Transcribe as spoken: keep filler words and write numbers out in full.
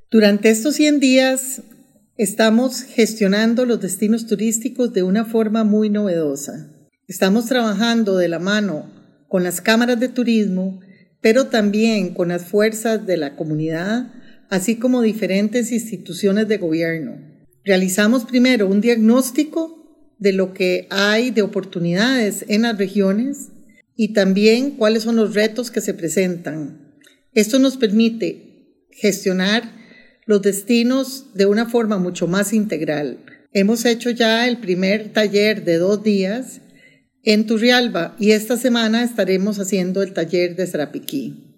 Durante estos cien días estamos gestionando los destinos turísticos de una forma muy novedosa. Estamos trabajando de la mano con las cámaras de turismo, pero también con las fuerzas de la comunidad, así como diferentes instituciones de gobierno. Realizamos primero un diagnóstico de lo que hay de oportunidades en las regiones y también cuáles son los retos que se presentan. Esto nos permite gestionar los destinos de una forma mucho más integral. Hemos hecho ya el primer taller de dos días en Turrialba y esta semana estaremos haciendo el taller de Sarapiquí.